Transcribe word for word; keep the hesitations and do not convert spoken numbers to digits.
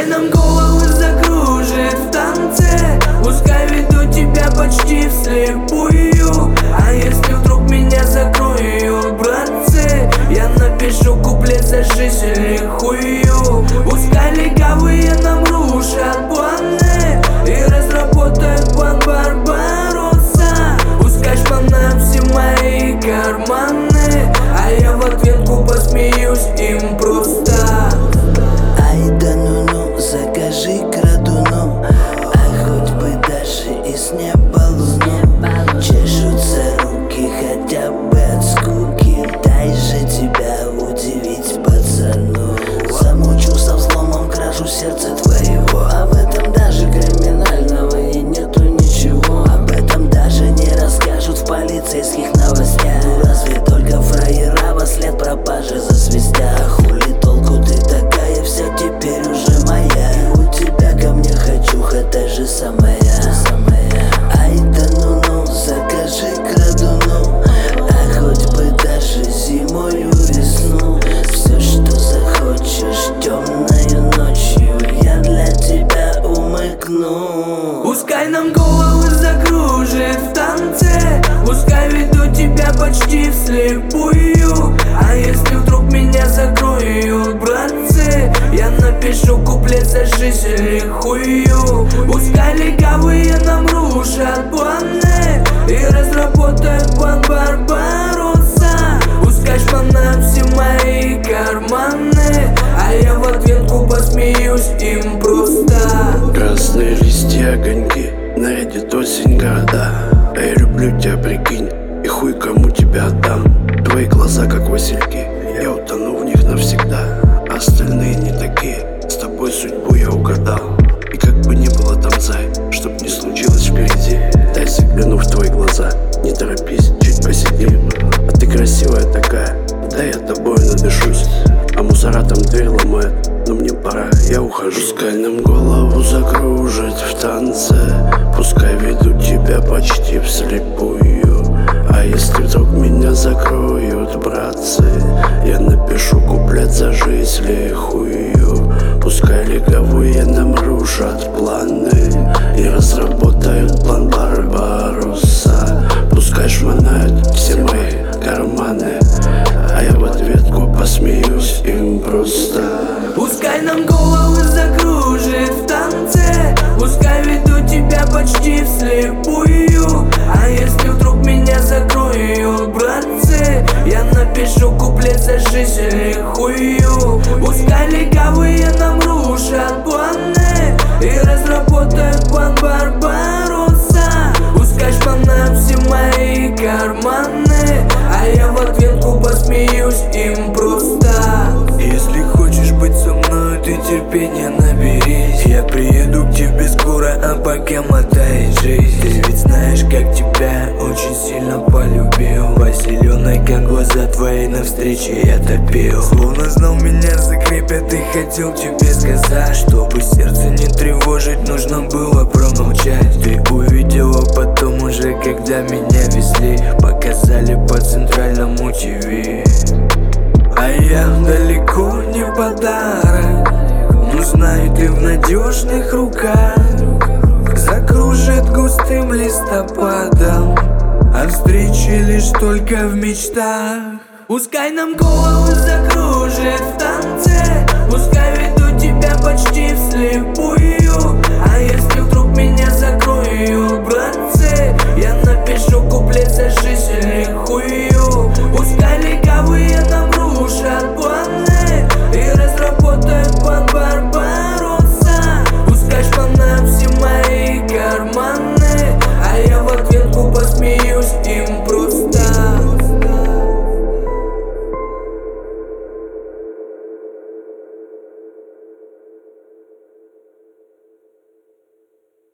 Пускай нам головы закружит в танце, пускай веду тебя почти вслепую. А если вдруг меня закроют, братцы, я напишу куплет за жизнь или хую. Пускай легавые нам рушат планы и разработают план Барбаросса. Пускай шпанают все мои карманы, а я в ответку посмеюсь им просто. Ай да ну-ну, закажи крадуну, а хоть бы даже и с неба луну. Чешутся руки хотя бы от скуки, дай же тебя удивить, пацану. Замучился взломом, крашу сердце твоего, а в этом даже криминального и нету ничего. Об этом даже не расскажут в полицейских новостях. Разве только фраера во след пропажи засвистят. Хули толку, ты такая вся теперь уже моя, и у тебя ко мне хочуха та же самая. Ай да ну-ну, закажи крадуну, а хоть бы даже зимою весну. Все, что захочешь темною ночью, я для тебя умыкну. Пускай нам головы закружит в танце, пускай веду тебя почти вслепую. А если вдруг меня закроют, братцы, я напишу куплет за жизнь или хую. Пускай легавые нам рушат планы и разработают план Барбаросса. Пускай шпанают все мои карманы, а я в ответку посмеюсь им просто. Красные листья, огоньки, нарядит осень города. А я люблю тебя, прикинь, и хуй кому тебя отдам. Твои глаза как васильки, я утону в них навсегда. А остальные не такие, с тобой судьбу я угадал. И как бы ни было там, зай, чтоб не случилось впереди, дай загляну в твои глаза, не торопись, чуть посидим. А ты красивая такая, дай я тобой надышусь. А мусора там дверь ломают, но мне пора, я ухожу. Пускай нам голову закружит в танце, пускай веду тебя почти вслепую. А если вдруг меня закроют, братцы, я напишу куплет за жизнь или хую. Пускай легавые нам рушат планы и разработают план Барбаросса. Пускай шмонают все мои карманы, а я в ответку посмеюсь им просто. Пускай нам головы закружит в танце, пускай веду тебя почти вслепую. А если вдруг меня закроют, братцы, я напишу куплет за жизнь или хую. Пускай легавые нам рушат планы и разработают план Барбаросса. Пускай шпанают все мои карманы, а я в ответку посмеюсь им просто. Если хочешь быть со мной, ты терпения наберись. Я приеду к тебе скоро, а пока мотай жизнь. Ты ведь знаешь, как тебя очень сильно полюбил. По зеленой, как глаза твои, на встрече я топил. Словно знал, меня закрепят, и хотел тебе сказать, чтобы сердце не тревожить, нужно было промолчать. Ты увидела потом уже, когда меня везли, показали по центральному ТВ. А я далеко не подарок, но знаю, ты в надежных руках. Закружит густым листопадом, а встречи лишь только в мечтах. Пускай нам головы закружит в танце, пускай веду тебя почти вслепую.